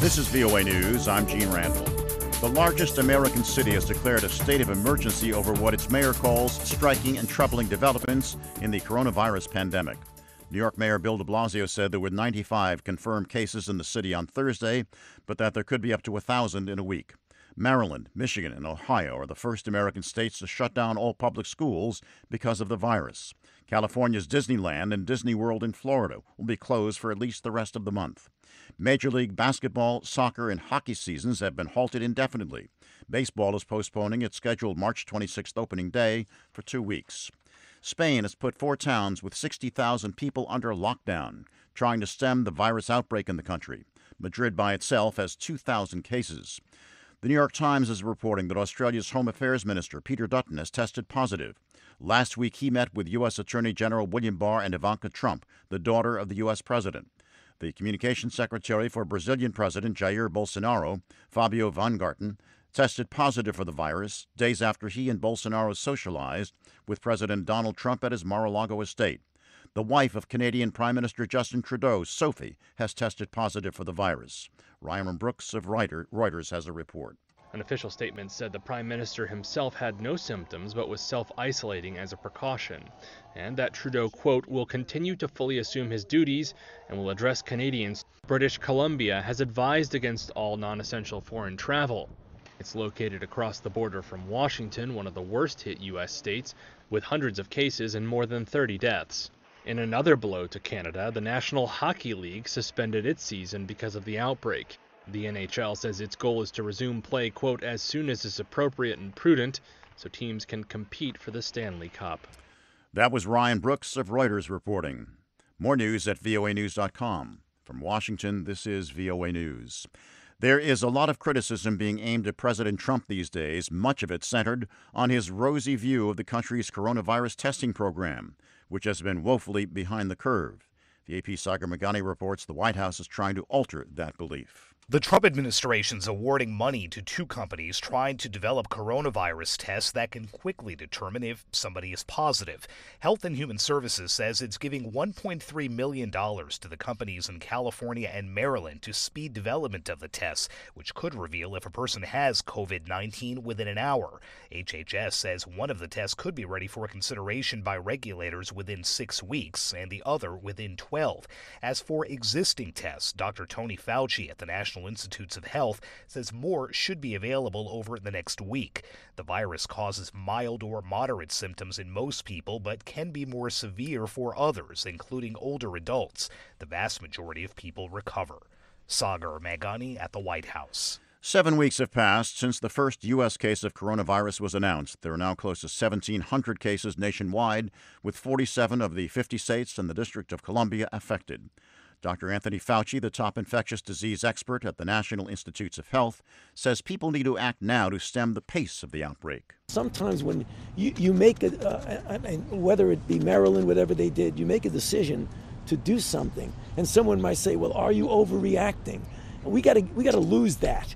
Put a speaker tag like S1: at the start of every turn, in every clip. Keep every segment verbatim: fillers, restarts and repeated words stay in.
S1: This is V O A News. I'm Gene Randall. The largest American city has declared a state of emergency over what its mayor calls striking and troubling developments in the coronavirus pandemic. New York Mayor Bill de Blasio said there were ninety-five confirmed cases in the city on Thursday, but that there could be up to one thousand in a week. Maryland, Michigan, and Ohio are the first American states to shut down all public schools because of the virus. California's Disneyland and Disney World in Florida will be closed for at least the rest of the month. Major League basketball, soccer, and hockey seasons have been halted indefinitely. Baseball is postponing its scheduled March twenty-sixth opening day for two weeks. Spain has put four towns with sixty thousand people under lockdown, trying to stem the virus outbreak in the country. Madrid by itself has two thousand cases. The New York Times is reporting that Australia's Home Affairs Minister, Peter Dutton, has tested positive. Last week, he met with U S Attorney General William Barr and Ivanka Trump, the daughter of the U S president. The Communications Secretary for Brazilian President Jair Bolsonaro, Fabio Weingarten, tested positive for the virus days after he and Bolsonaro socialized with President Donald Trump at his Mar-a-Lago estate. The wife of Canadian Prime Minister Justin Trudeau, Sophie, has tested positive for the virus. Ryan Brooks of Reuters has a report.
S2: An official statement said the Prime Minister himself had no symptoms but was self-isolating as a precaution, and that Trudeau, quote, will continue to fully assume his duties and will address Canadians. British Columbia has advised against all non-essential foreign travel. It's located across the border from Washington, one of the worst-hit U S states, with hundreds of cases and more than thirty deaths. In another blow to Canada, the National Hockey League suspended its season because of the outbreak. The N H L says its goal is to resume play, quote, as soon as is appropriate and prudent, so teams can compete for the Stanley Cup.
S1: That was Ryan Brooks of Reuters reporting. More news at V O A news dot com. From Washington, this is V O A News. There is a lot of criticism being aimed at President Trump these days, much of it centered on his rosy view of the country's coronavirus testing program, which has been woefully behind the curve. The A P's Sagar Meghani reports the White House is trying to alter that belief.
S3: The Trump administration's awarding money to two companies trying to develop coronavirus tests that can quickly determine if somebody is positive. Health and Human Services says it's giving one point three million dollars to the companies in California and Maryland to speed development of the tests, which could reveal if a person has COVID nineteen within an hour. H H S says one of the tests could be ready for consideration by regulators within six weeks and the other within twelve. As for existing tests, Doctor Tony Fauci at the National Institutes of Health says more should be available over the next week. The virus causes mild or moderate symptoms in most people, but can be more severe for others, including older adults. The vast majority of people recover. Sagar Meghani at the White House.
S1: Seven weeks have passed since the first U S case of coronavirus was announced. There are now close to seventeen hundred cases nationwide, with forty-seven of the fifty states and the District of Columbia affected. Doctor Anthony Fauci, the top infectious disease expert at the National Institutes of Health, says people need to act now to stem the pace of the outbreak.
S4: Sometimes when you, you make, a, uh, and whether it be Maryland, whatever they did, you make a decision to do something, and someone might say, well, are you overreacting? We got to we got to lose that.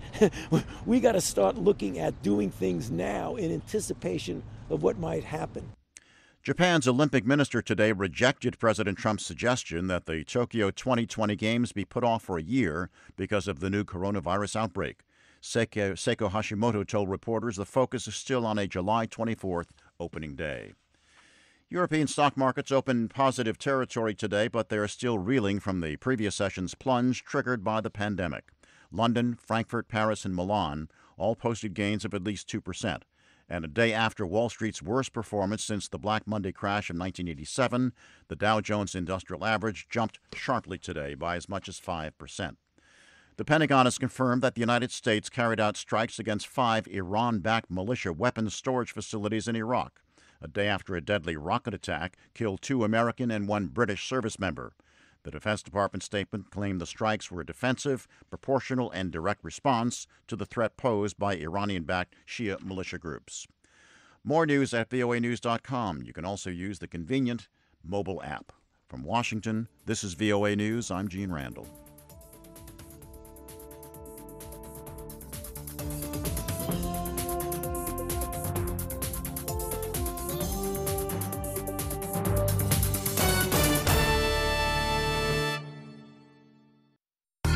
S4: We got to start looking at doing things now in anticipation of what might happen.
S1: Japan's Olympic minister today rejected President Trump's suggestion that the Tokyo twenty twenty Games be put off for a year because of the new coronavirus outbreak. Seiko, Seiko Hashimoto told reporters the focus is still on a July twenty-fourth opening day. European stock markets opened positive territory today, but they are still reeling from the previous session's plunge triggered by the pandemic. London, Frankfurt, Paris, and Milan all posted gains of at least two percent. And a day after Wall Street's worst performance since the Black Monday crash of nineteen eighty-seven, the Dow Jones Industrial Average jumped sharply today by as much as five percent. The Pentagon has confirmed that the United States carried out strikes against five Iran-backed militia weapons storage facilities in Iraq, a day after a deadly rocket attack killed two American and one British service member. The Defense Department statement claimed the strikes were a defensive, proportional, and direct response to the threat posed by Iranian-backed Shia militia groups. More news at V O A news dot com. You can also use the convenient mobile app. From Washington, this is V O A News. I'm Gene Randall.